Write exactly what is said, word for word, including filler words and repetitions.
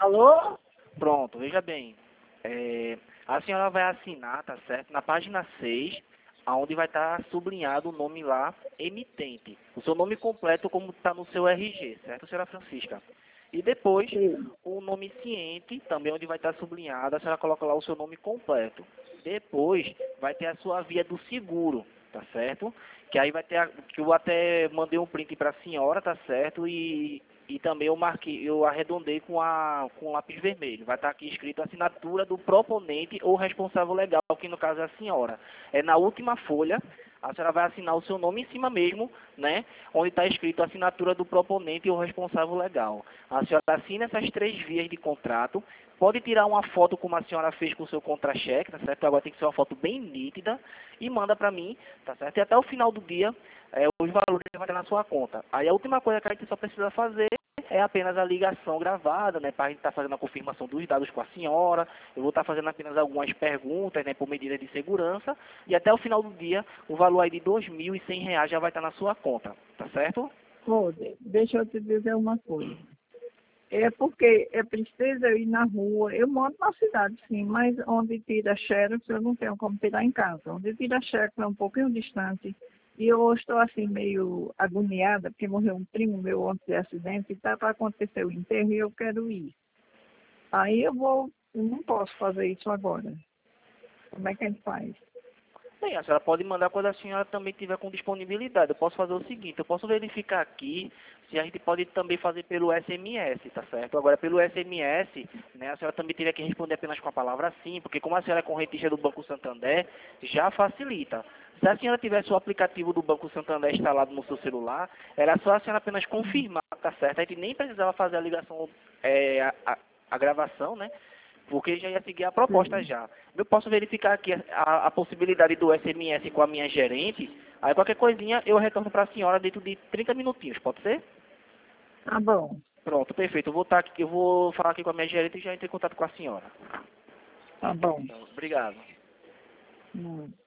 Alô? Pronto, veja bem. É, a senhora vai assinar, tá certo? Na página seis, aonde vai estar sublinhado o nome lá, emitente. O seu nome completo como está no seu R G, certo, senhora Francisca? E depois, Sim. o nome ciente, também onde vai estar sublinhado, a senhora coloca lá o seu nome completo. Depois, vai ter a sua via do seguro, tá certo? Que aí vai ter, a, que eu até mandei um print para a senhora, tá certo? E, e também eu marquei, eu arredondei com, a, com lápis vermelho. Vai estar aqui escrito assinatura do proponente ou responsável legal, que no caso é a senhora. É na última folha, a senhora vai assinar o seu nome em cima mesmo, né? Onde está escrito assinatura do proponente ou responsável legal. A senhora assina essas três vias de contrato. Pode tirar uma foto como a senhora fez com o seu contra-cheque, tá certo? Agora tem que ser uma foto bem nítida e manda para mim, tá certo? E até o final do dia, é, os valores vão estar na sua conta. Aí a última coisa que a gente só precisa fazer é apenas a ligação gravada, né? Para a gente estar fazendo a confirmação dos dados com a senhora. Eu vou estar fazendo apenas algumas perguntas, né? Por medida de segurança. E até o final do dia, o valor aí de dois mil e cem reais já vai estar na sua conta, tá certo? Rose, deixa eu te dizer uma coisa. É porque é preciso eu ir na rua. Eu moro na cidade, sim, mas onde tira xerox eu não tenho como tirar em casa. Onde tira xerox é um pouquinho distante. E eu estou assim meio agoniada, porque morreu um primo meu ontem de acidente e está para acontecer o enterro e eu quero ir. Aí eu vou, eu não posso fazer isso agora. Como é que a gente faz? Bem, a senhora pode mandar quando a senhora também tiver com disponibilidade. Eu posso fazer o seguinte, eu posso verificar aqui se a gente pode também fazer pelo S M S, tá certo? Agora, pelo S M S, né, a senhora também teria que responder apenas com a palavra sim, porque como a senhora é correntista do Banco Santander, já facilita. Se a senhora tivesse o aplicativo do Banco Santander instalado no seu celular, era só a senhora apenas confirmar, tá certo? A gente nem precisava fazer a ligação, é, a, a, a gravação, né? Porque já ia seguir a proposta Sim. já. Eu posso verificar aqui a, a possibilidade do S M S com a minha gerente, aí qualquer coisinha eu retorno para a senhora dentro de trinta minutinhos, pode ser? Tá bom. Pronto, perfeito. Eu vou, estar aqui, eu vou falar aqui com a minha gerente e já entro em contato com a senhora. Tá bom. Então, obrigado. Hum.